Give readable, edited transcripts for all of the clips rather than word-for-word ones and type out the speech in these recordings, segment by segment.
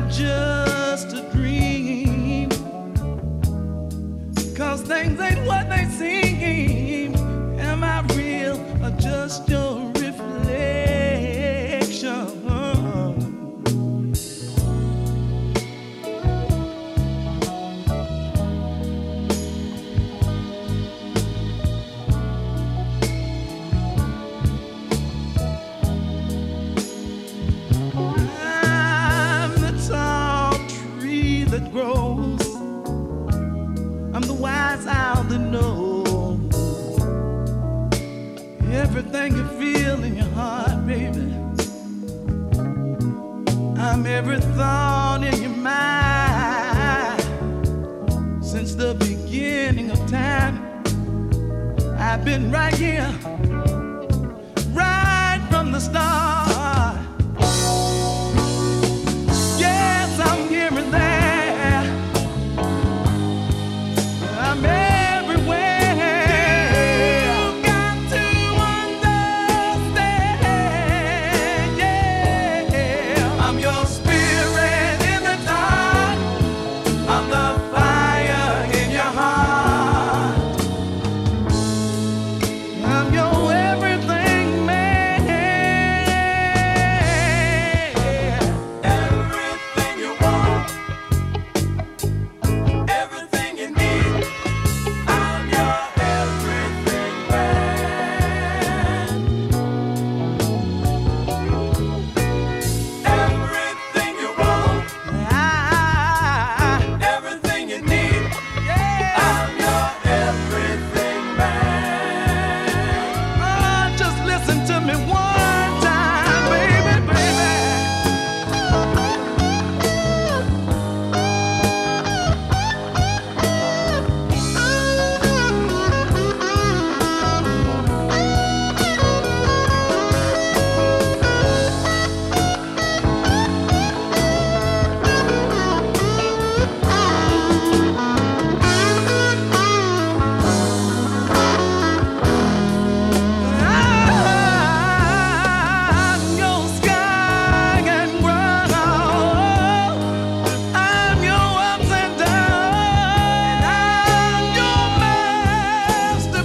not just a dream? 'Cause things ain't what they seem. Am I real or just your reflection? I'm the tall tree that grows. I'm the wise owl that knows everything you feel in your heart, baby. I'm every thought in your mind. Since the beginning of time, I've been right here, right from the start. Yes, I'm here and there. I'm everywhere. You got to understand, yeah. I'm your spirit in the dark. I'm the fire in your heart. I'm your everything, man. Everything you want, everything you need. I'm your everything, man. Everything you want, everything you need. I'm your everything, man. Oh, just listen to me one time, baby, baby. I'm your sky and ground. I'm your ups and downs. I'm your master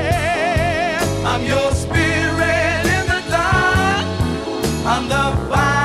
plan. I'm your spirit in the dark. I'm the fire.